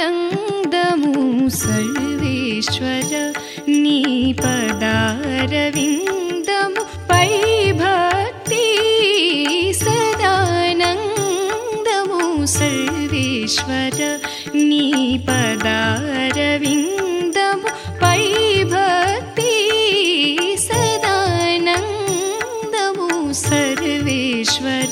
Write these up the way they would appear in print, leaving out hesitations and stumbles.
సదానందము సర్వేశ్వర నీ పదారవిందము పై భక్తి సదానందము సర్వేశ్వర నీ పదారవిందము పై భక్తి సదానందము సర్వేశ్వర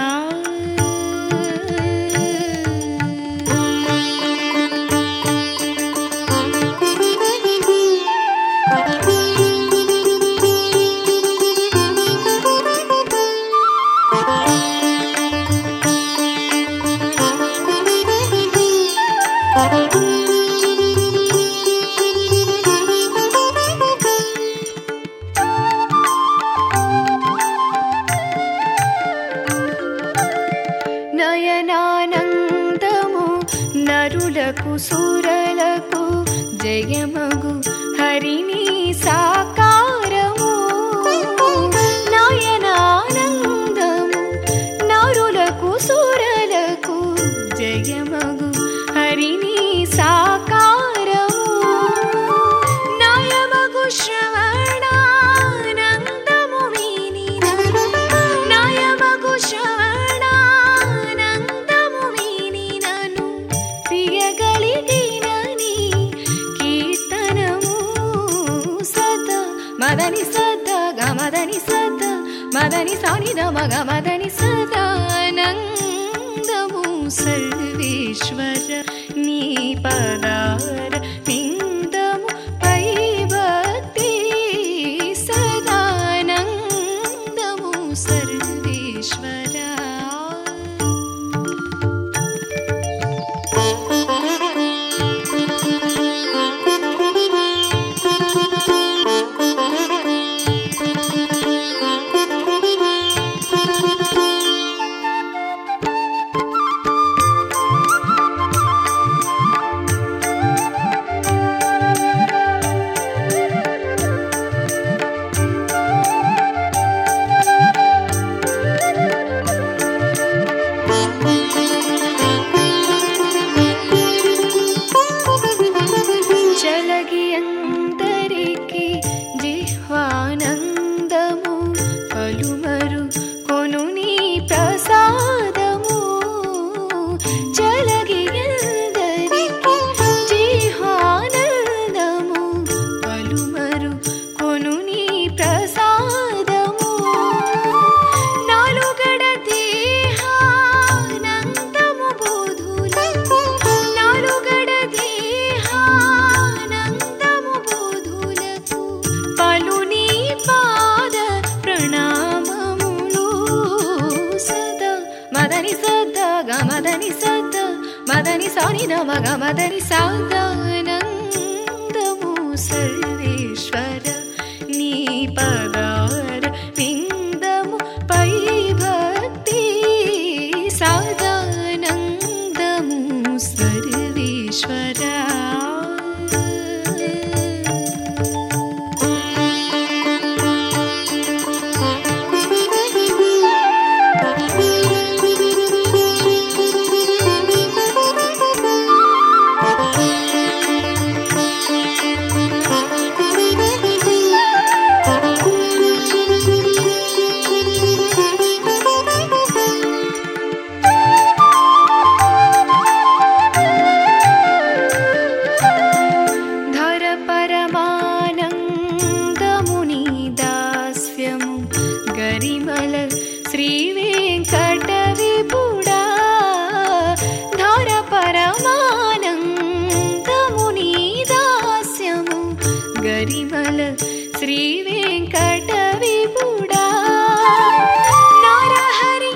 నయనానందము నరులకు సురలకు జయమగు హరిని సాకారము నయనానందము నరులకు సురలకు జయమగు హరిని సాకారము నయమగు శ్రవణానందము వినినను నయమగు శ్రవణానందము వినినను ప్రియగలిగినని కీర్తనము సద మదని సద గమదని సద మదని సానిద మగమదని సదానందము సర్వేశ్వర నీ పదార విందము పై భక్తి సదానందము సర్వేశ్వర చలగి అందరికి జిహ్వానందము పలుమరు కొను నీ ప్రసాదము చలగి అందరికి జిహ్వానందము పలుమరు కొను నీ ప్రసాదము నాలుగడ దేహానందము బోధులకు నాలుగడ దేహానందము బోధులకు పలు నీ పాద ప్రణామములు సదా మదని సద గమదని సద మదని సానిద మగమదని సదానందము సర్వేశ్వర నీ పదార విందము పై భక్తి సదానందము సర్వేశ్వర ధర పరమానందముని దాస్యము గరిమల శ్రీ వెంకట విపుడా ధర పరమానందముని దాస్యము గరిమల శ్రీ వెంకట విపుడా నరహరి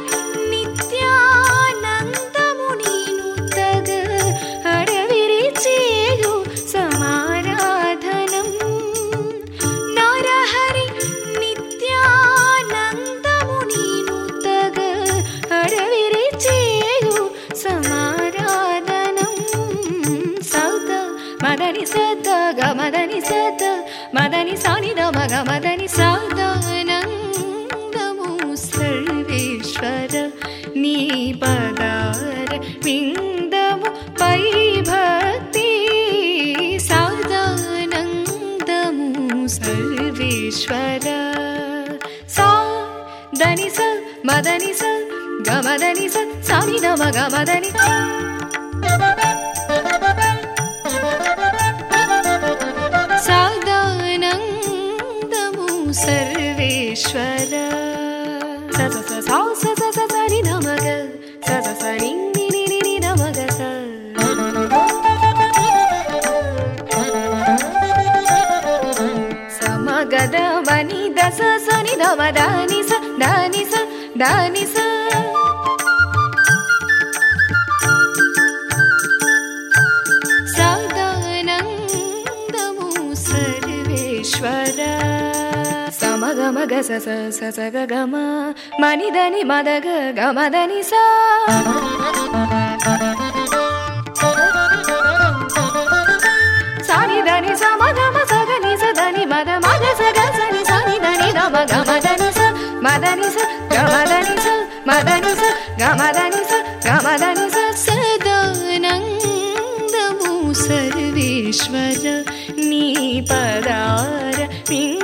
నిత్యానందము నీను తగ హరవిరి చేయు సమారాధనం నరహరి నిత్యానందము నీను తగ హరవిరి చేయు సమారాధనం సౌద మదని సద గమదని సద మదని సానిద మగమదని సదానందము సర్వేశ్వర నీ పదార విందము పై భక్తి सर्वेश्वर सा దని స మదని స గమదని స సాని దమ గమదని సదానందము సర్వేశ్వర స స స స స స సని దమ గ స స స ని ని ని ని దమ గ స సమగద మని దస సని దమ దాని స దాని స దాని స సదానందము సర్వేశ్వర సమగమ గ స స స స గ గ మ మని దని మద గ గ మ దని స సాని దని స మ గ మ స గ ని స దని మద మ గ స గ స ని సాని దని ద మ గ మ దని స మదని స గ మదని స మదని స గ మదని స గ మదని స సదానందము సర్వేశ్వర నీ పదార